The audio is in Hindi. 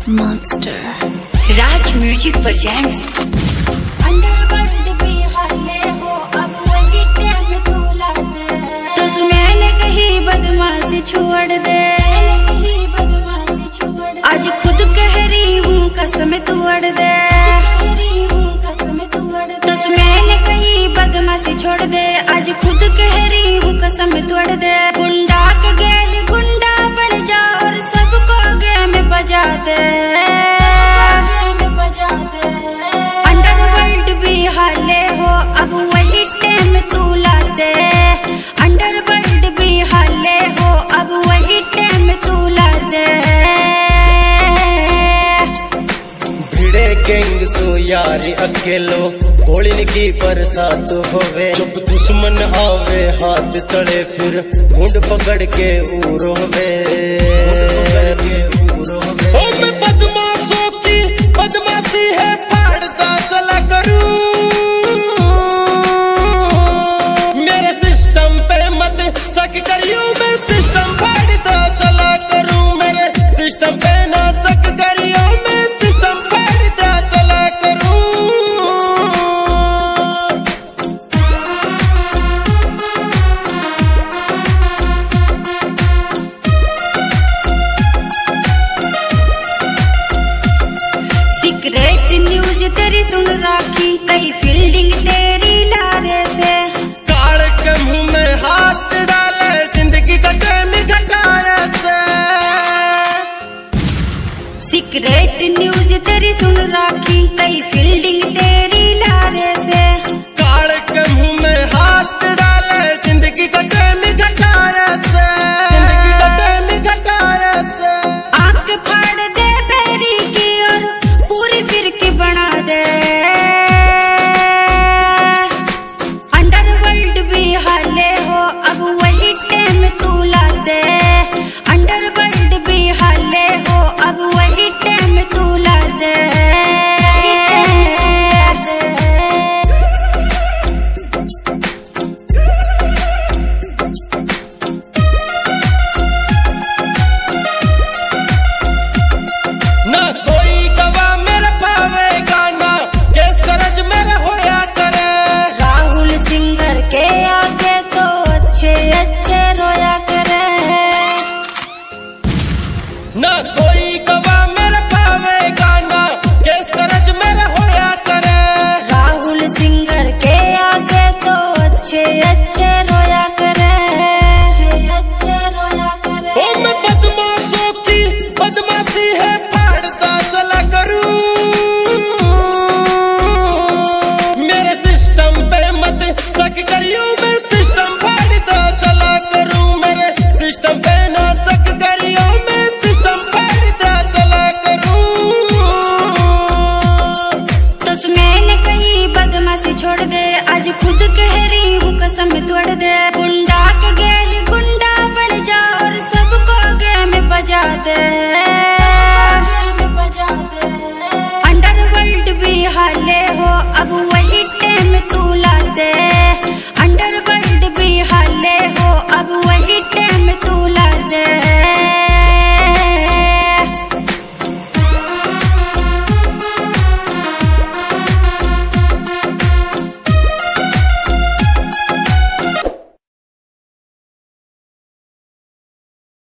Monster Raj Music presents underworld भी हाले हो अब वही टाइम तोला दे तो सुनैन कहीं बदमाशी छोड़ दे आज खुद कह रही हूँ कसम तोड़ दे तो सुनैन कहीं बदमाशी छोड़ दे आज खुद कह रही हूँ कसम तोड़ दे गुंडा के गेल गुंडा बन जा और सबको गेम बजा दे अंडरवर्ल्ड भी हाले हो अब वही टाइम तोला दे अंडरवर्ल्ड भी हाले हो अब वही टाइम तोला दे भिड़े गैंग सो यारी अकेलो गोलिन की बरसात होवे चुप दुश्मन आवे हाथ तले फिर मुंड पकड़ के उरोवे ओ मैं बदमाशों की बदमाशी है फाड़ता चला करूं मेरे सिस्टम पे मत शक करियो मैं सिस्टम फाड़ता चला करूं मेरे सिस्टम पे ना शक करियो मैं सिस्टम फाड़ता चला करूं सीक्रेट न्यूज तेरी सुन राखी कई फील्डिंग तेरी लारे से काल के मुंह में हाथ डाले जिंदगी कटे में घटाए से सीक्रेट न्यूज तेरी सुन राखी कई फील्डिंग तेरी लारे से काल के मुंह में हाथ डाले जिंदगी कटे में घटाए से जिंदगी कटे में घटाए से आंख फाड़ दे तेरी की और पूरी फिरकी बना दे अंडरवर्ल्ड भी हाले हो अब वही टाइम तोला दे अंडरवर्ल्ड भी हाले हो अब वही टाइम तोला दे ना कोई गवाह मेरे पावेगा ना किस तरह मेरे होया करे राहुल सिंगर के आगे तो अच्छे अच्छे रोया करे ना कोई गवाह मेरे पावेगा ना किस तरह मेरे होया करे राहुल सिंगर के आगे तो अच्छे अच्छे रोया करे अच्छे रोया करे ओ मैं बदमाशों की बदमाशी है फाड़ता चला करूं मेरे सिस्टम पे मत शक करियो मैं सिस्टम फाड़ता चला करूं मेरे सिस्टम पे ना शक करियो मैं सिस्टम फाड़ता चला करूं तो मैंने कहीं बदमाशी छोड़ दे आज खुद कह रही हूँ कसम तोड़ दे गुंडा के गेल गुंडा बन जा और सबको गेम बजा दे